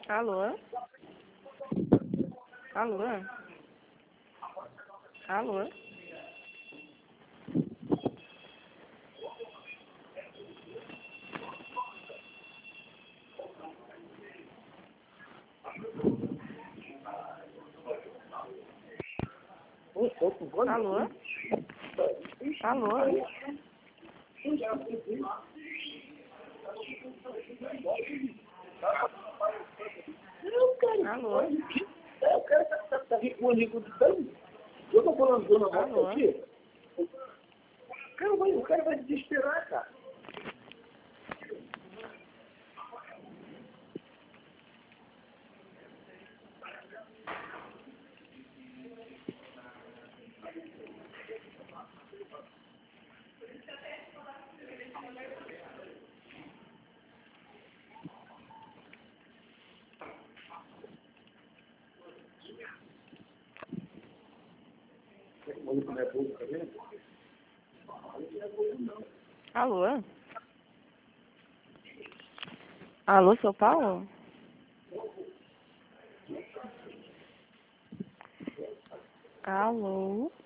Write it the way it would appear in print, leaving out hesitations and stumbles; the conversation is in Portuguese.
Alô? Alô? Alô? Alô? Alô? Alô? O cara tá rico de tanto. Eu tô falando dona Marta aqui. O cara vai desesperar, cara. Alô? Alô, São Paulo? Alô?